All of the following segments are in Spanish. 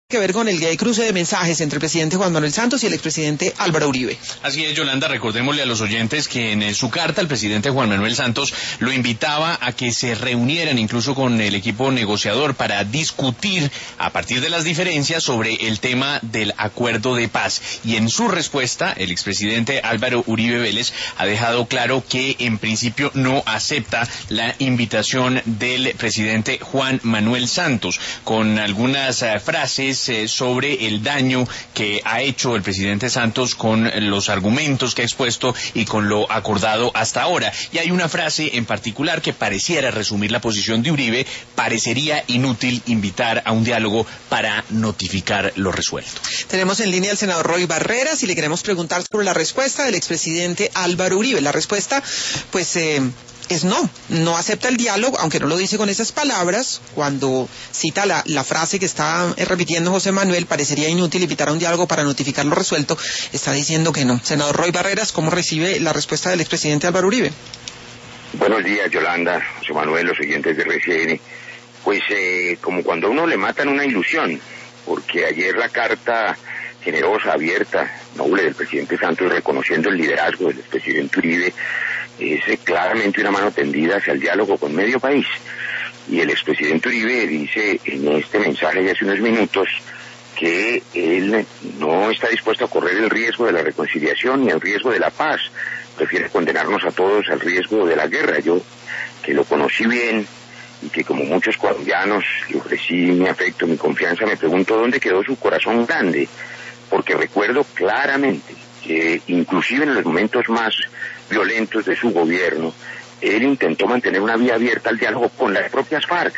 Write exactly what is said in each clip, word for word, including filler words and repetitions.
Que ver con el cruce de mensajes entre el presidente Juan Manuel Santos y el expresidente Álvaro Uribe. Así es, Yolanda, recordémosle a los oyentes que en su carta el presidente Juan Manuel Santos lo invitaba a que se reunieran incluso con el equipo negociador para discutir a partir de las diferencias sobre el tema del acuerdo de paz. Y en su respuesta, el expresidente Álvaro Uribe Vélez ha dejado claro que en principio no acepta la invitación del presidente Juan Manuel Santos, con algunas uh, frases sobre el daño que ha hecho el presidente Santos con los argumentos que ha expuesto y con lo acordado hasta ahora. Y hay una frase en particular que pareciera resumir la posición de Uribe: parecería inútil invitar a un diálogo para notificar lo resuelto. Tenemos en línea al senador Roy Barreras y le queremos preguntar sobre la respuesta del expresidente Álvaro Uribe. La respuesta, pues... Eh... es no, no acepta el diálogo, aunque no lo dice con esas palabras. Cuando cita la, la frase que está repitiendo José Manuel, parecería inútil invitar a un diálogo para notificar lo resuelto, está diciendo que no. Senador Roy Barreras, ¿cómo recibe la respuesta del expresidente Álvaro Uribe? Buenos días, Yolanda, José Manuel, los oyentes de R C N. Pues eh, como cuando a uno le matan una ilusión, porque ayer la carta generosa, abierta, noble del presidente Santos, reconociendo el liderazgo del expresidente Uribe, es eh, claramente una mano tendida hacia el diálogo con medio país. Y el expresidente Uribe dice en este mensaje de hace unos minutos que él no está dispuesto a correr el riesgo de la reconciliación ni el riesgo de la paz. Prefiere condenarnos a todos al riesgo de la guerra. Yo, que lo conocí bien y que como muchos colombianos le ofrecí mi afecto, mi confianza, me pregunto dónde quedó su corazón grande, porque recuerdo claramente que inclusive en los momentos más violentos de su gobierno, él intentó mantener una vía abierta al diálogo con las propias FARC.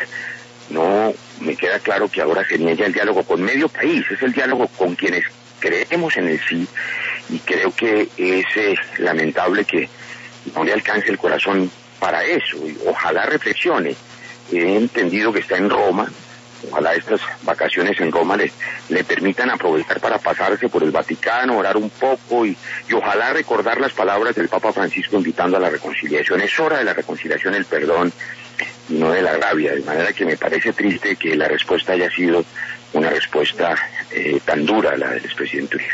No me queda claro que ahora se niega el diálogo con medio país, es el diálogo con quienes creemos en el sí, y creo que es eh, lamentable que no le alcance el corazón para eso, y ojalá reflexione. He entendido que está en Roma. Ojalá estas vacaciones en Roma le, le permitan aprovechar para pasarse por el Vaticano, orar un poco y, y ojalá recordar las palabras del Papa Francisco invitando a la reconciliación. Es hora de la reconciliación, el perdón y no de la rabia. De manera que me parece triste que la respuesta haya sido una respuesta eh, tan dura, la del expresidente Uribe.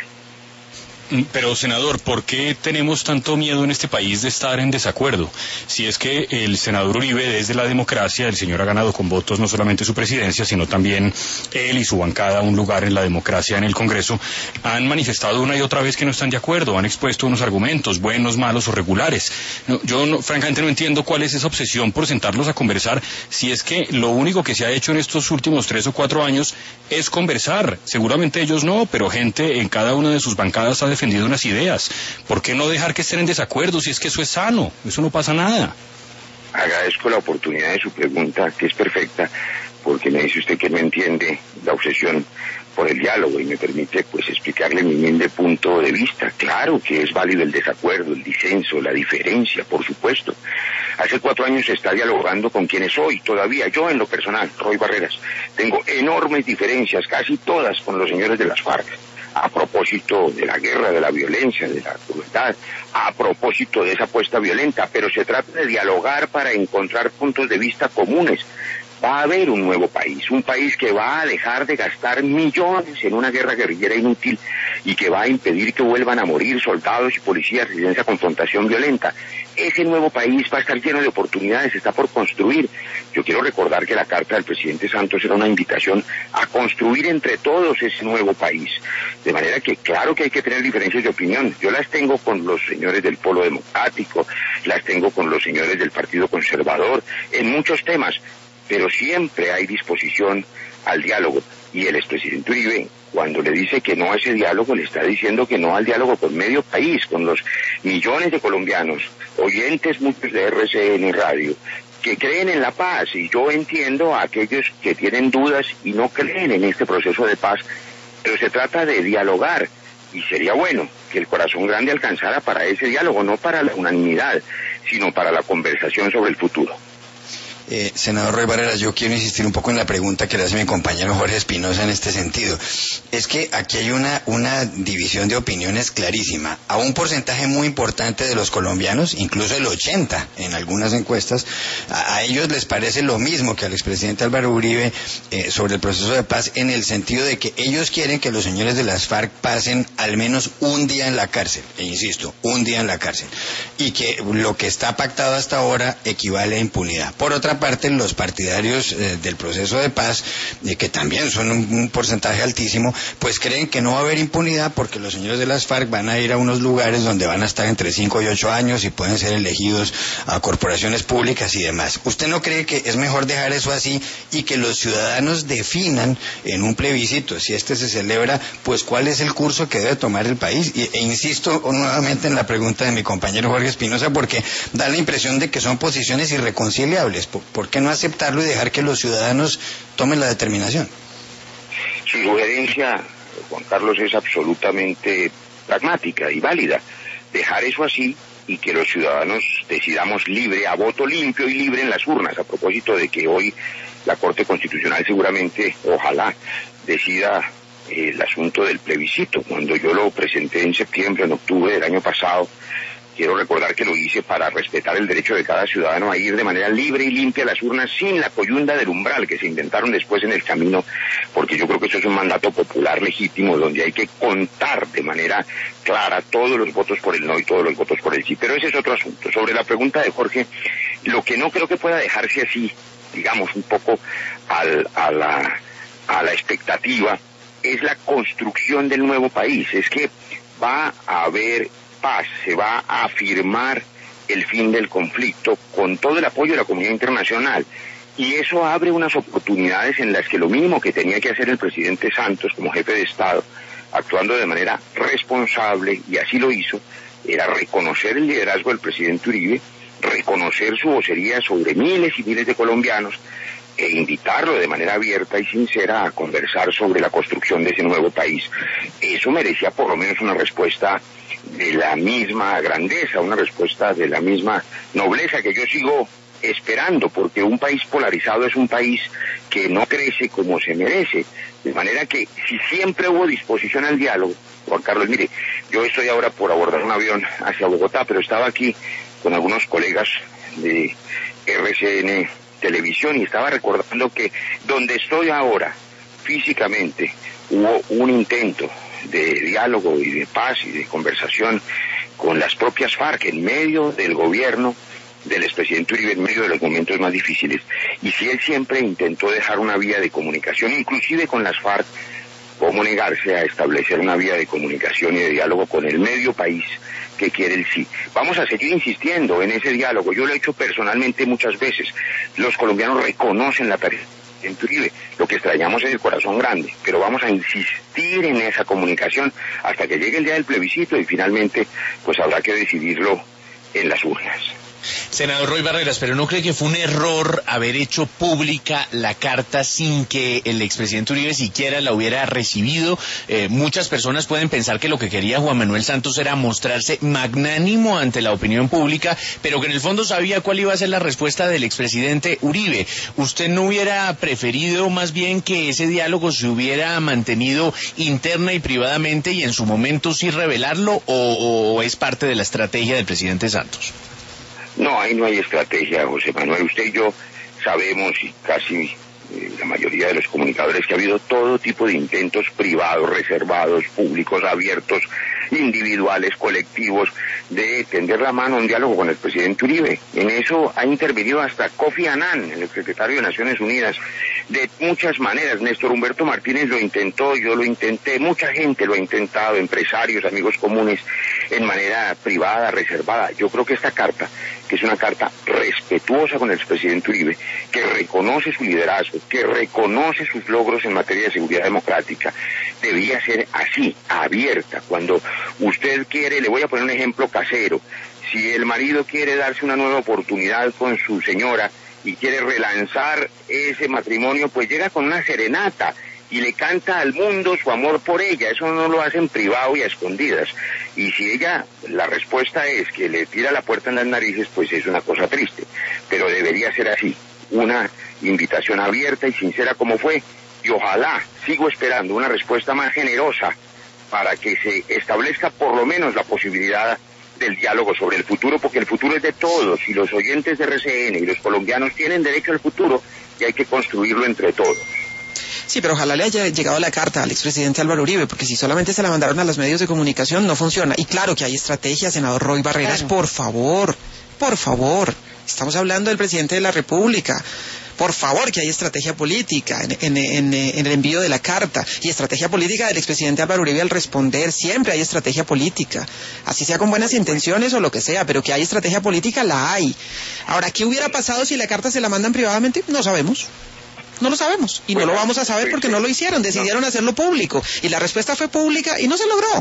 Pero, senador, ¿por qué tenemos tanto miedo en este país de estar en desacuerdo? Si es que el senador Uribe, desde la democracia, el señor ha ganado con votos no solamente su presidencia, sino también él y su bancada un lugar en la democracia en el Congreso, han manifestado una y otra vez que no están de acuerdo, han expuesto unos argumentos, buenos, malos o regulares. No, yo no, francamente no entiendo cuál es esa obsesión por sentarlos a conversar, si es que lo único que se ha hecho en estos últimos tres o cuatro años es conversar. Seguramente ellos no, pero gente en cada una de sus bancadas ha defendido unas ideas. ¿Por qué no dejar que estén en desacuerdo si es que eso es sano? Eso no pasa nada. Agradezco la oportunidad de su pregunta, que es perfecta, porque me dice usted que no entiende la obsesión por el diálogo y me permite pues explicarle mi humilde punto de vista. Claro que es válido el desacuerdo, el disenso, la diferencia, por supuesto. Hace cuatro años se está dialogando con quienes hoy todavía, yo en lo personal, Roy Barreras, tengo enormes diferencias, casi todas con los señores de las FARC, a propósito de la guerra, de la violencia, de la crueldad, a propósito de esa apuesta violenta, pero se trata de dialogar para encontrar puntos de vista comunes. Va a haber un nuevo país, un país que va a dejar de gastar millones en una guerra guerrillera inútil y que va a impedir que vuelvan a morir soldados y policías en esa confrontación violenta. Ese nuevo país va a estar lleno de oportunidades, está por construir. Yo quiero recordar que la carta del presidente Santos era una invitación a construir entre todos ese nuevo país. De manera que claro que hay que tener diferencias de opinión. Yo las tengo con los señores del Polo Democrático, las tengo con los señores del Partido Conservador, en muchos temas, pero siempre hay disposición al diálogo. Y el expresidente Uribe, cuando le dice que no a ese diálogo, le está diciendo que no al diálogo con medio país, con los millones de colombianos, oyentes muchos de R C N Radio, que creen en la paz, y yo entiendo a aquellos que tienen dudas y no creen en este proceso de paz, pero se trata de dialogar, y sería bueno que el corazón grande alcanzara para ese diálogo, no para la unanimidad, sino para la conversación sobre el futuro. Eh, senador Roy Barreras, yo quiero insistir un poco en la pregunta que le hace mi compañero Jorge Espinosa en este sentido. Es que aquí hay una, una división de opiniones clarísima. A un porcentaje muy importante de los colombianos, incluso el ochenta en algunas encuestas, a, a ellos les parece lo mismo que al expresidente Álvaro Uribe eh, sobre el proceso de paz, en el sentido de que ellos quieren que los señores de las FARC pasen al menos un día en la cárcel, e insisto, un día en la cárcel, y que lo que está pactado hasta ahora equivale a impunidad. Por otra parte, los partidarios eh, del proceso de paz, eh, que también son un, un porcentaje altísimo, pues creen que no va a haber impunidad porque los señores de las FARC van a ir a unos lugares donde van a estar entre cinco y ocho años y pueden ser elegidos a corporaciones públicas y demás. ¿Usted no cree que es mejor dejar eso así y que los ciudadanos definan en un plebiscito, si este se celebra, pues cuál es el curso que debe tomar el país? Y, e insisto nuevamente en la pregunta de mi compañero Jorge Espinosa, porque da la impresión de que son posiciones irreconciliables. ¿Por, por qué no aceptarlo y dejar que los ciudadanos tomen la determinación? Su sugerencia, Juan Carlos, es absolutamente pragmática y válida. Dejar eso así y que los ciudadanos decidamos libre, a voto limpio y libre en las urnas, a propósito de que hoy la Corte Constitucional seguramente, ojalá, decida eh, el asunto del plebiscito. Cuando yo lo presenté en septiembre, en octubre del año pasado, quiero recordar que lo hice para respetar el derecho de cada ciudadano a ir de manera libre y limpia a las urnas sin la coyunda del umbral que se inventaron después en el camino, porque yo creo que eso es un mandato popular legítimo donde hay que contar de manera clara todos los votos por el no y todos los votos por el sí. Pero ese es otro asunto. Sobre la pregunta de Jorge, lo que no creo que pueda dejarse así, digamos, un poco al, a, la, a la expectativa, es la construcción del nuevo país. Es que va a haber paz, se va a afirmar el fin del conflicto con todo el apoyo de la comunidad internacional, y eso abre unas oportunidades en las que lo mínimo que tenía que hacer el presidente Santos como jefe de Estado, actuando de manera responsable, y así lo hizo, era reconocer el liderazgo del presidente Uribe, reconocer su vocería sobre miles y miles de colombianos e invitarlo de manera abierta y sincera a conversar sobre la construcción de ese nuevo país. Eso merecía por lo menos una respuesta de la misma grandeza, una respuesta de la misma nobleza que yo sigo esperando, porque un país polarizado es un país que no crece como se merece. De manera que si siempre hubo disposición al diálogo, Juan Carlos, mire, yo estoy ahora por abordar un avión hacia Bogotá, pero estaba aquí con algunos colegas de R C N Televisión y estaba recordando que donde estoy ahora, físicamente, hubo un intento de diálogo y de paz y de conversación con las propias FARC en medio del gobierno del expresidente Uribe, en medio de los momentos más difíciles. Y si él siempre intentó dejar una vía de comunicación, inclusive con las FARC, ¿cómo negarse a establecer una vía de comunicación y de diálogo con el medio país que quiere el sí? Vamos a seguir insistiendo en ese diálogo. Yo lo he hecho personalmente muchas veces. Los colombianos reconocen la presencia de Uribe. Lo que extrañamos es el corazón grande, pero vamos a insistir en esa comunicación hasta que llegue el día del plebiscito y finalmente pues habrá que decidirlo en las urnas. Senador Roy Barreras, ¿pero no cree que fue un error haber hecho pública la carta sin que el expresidente Uribe siquiera la hubiera recibido? Eh, muchas personas pueden pensar que lo que quería Juan Manuel Santos era mostrarse magnánimo ante la opinión pública, pero que en el fondo sabía cuál iba a ser la respuesta del expresidente Uribe. ¿Usted no hubiera preferido más bien que ese diálogo se hubiera mantenido interna y privadamente y en su momento sí revelarlo, o, o es parte de la estrategia del presidente Santos? No, ahí no hay estrategia, José Manuel. Usted y yo sabemos, y casi eh, la mayoría de los comunicadores, que ha habido todo tipo de intentos privados, reservados, públicos, abiertos, individuales, colectivos, de tender la mano a un diálogo con el presidente Uribe. En eso ha intervenido hasta Kofi Annan, el secretario de Naciones Unidas, de muchas maneras. Néstor Humberto Martínez lo intentó, yo lo intenté, mucha gente lo ha intentado, empresarios, amigos comunes, en manera privada, reservada. Yo creo que esta carta, que es una carta respetuosa con el expresidente Uribe, que reconoce su liderazgo, que reconoce sus logros en materia de seguridad democrática, debía ser así, abierta. Cuando usted quiere, le voy a poner un ejemplo casero, si el marido quiere darse una nueva oportunidad con su señora y quiere relanzar ese matrimonio, pues llega con una serenata y le canta al mundo su amor por ella. Eso no lo hace en privado y a escondidas. Y si ella, la respuesta es que le tira la puerta en las narices, pues es una cosa triste. Pero debería ser así. una invitación abierta y sincera como fue, y ojalá, sigo esperando una respuesta más generosa para que se establezca por lo menos la posibilidad del diálogo sobre el futuro, porque el futuro es de todos, y los oyentes de R C N y los colombianos tienen derecho al futuro y hay que construirlo entre todos. Sí, pero ojalá le haya llegado la carta al expresidente Álvaro Uribe, porque si solamente se la mandaron a los medios de comunicación no funciona. Y claro que hay estrategia, senador Roy Barreras, claro. por favor, por favor, estamos hablando del presidente de la República. Por favor, que hay estrategia política en, en, en, en el envío de la carta y estrategia política del expresidente Álvaro Uribe al responder. Siempre hay estrategia política, así sea con buenas intenciones o lo que sea, pero que hay estrategia política, la hay. Ahora, ¿qué hubiera pasado si la carta se la mandan privadamente? No sabemos. No lo sabemos y no lo vamos a saber porque no lo hicieron, decidieron hacerlo público y la respuesta fue pública y no se logró.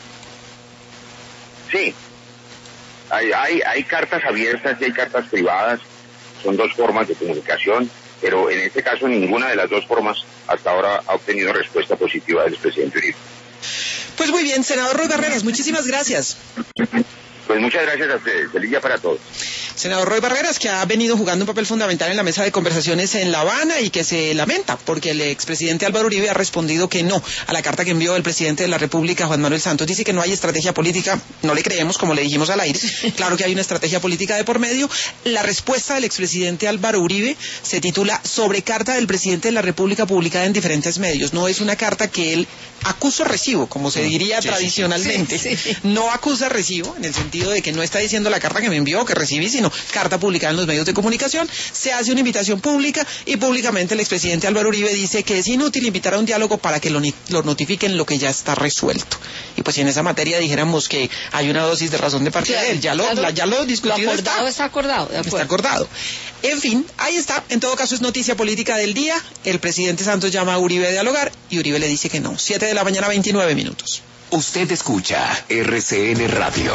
Sí, hay, hay, hay cartas abiertas y hay cartas privadas. Son dos formas de comunicación, pero en este caso ninguna de las dos formas hasta ahora ha obtenido respuesta positiva del expresidente Uribe. Pues muy bien, senador Roy Barreras, muchísimas gracias. Pues muchas gracias a ustedes. Feliz día para todos. Senador Roy Barreras, que ha venido jugando un papel fundamental en la mesa de conversaciones en La Habana y que se lamenta porque el expresidente Álvaro Uribe ha respondido que no a la carta que envió el presidente de la República, Juan Manuel Santos. Dice que no hay estrategia política, no le creemos, como le dijimos al aire. Claro que hay una estrategia política de por medio. La respuesta del expresidente Álvaro Uribe se titula Sobre carta del presidente de la República publicada en diferentes medios. No es una carta que él acusa recibo, como se diría sí, tradicionalmente. Sí, sí. No acusa recibo, en el sentido de que no está diciendo la carta que me envió, que recibí, sino carta publicada en los medios de comunicación. Se hace una invitación pública y públicamente el expresidente Álvaro Uribe dice que es inútil invitar a un diálogo para que lo, lo notifiquen lo que ya está resuelto. Y pues si en esa materia dijéramos que hay una dosis de razón de parte claro, de él, ya lo, claro, la, ya lo discutido lo acordado está. está acordado, de está acordado. En fin, ahí está. En todo caso es noticia política del día. El presidente Santos llama a Uribe a dialogar y Uribe le dice que no. Siete de la mañana, veintinueve minutos. Usted escucha R C N Radio.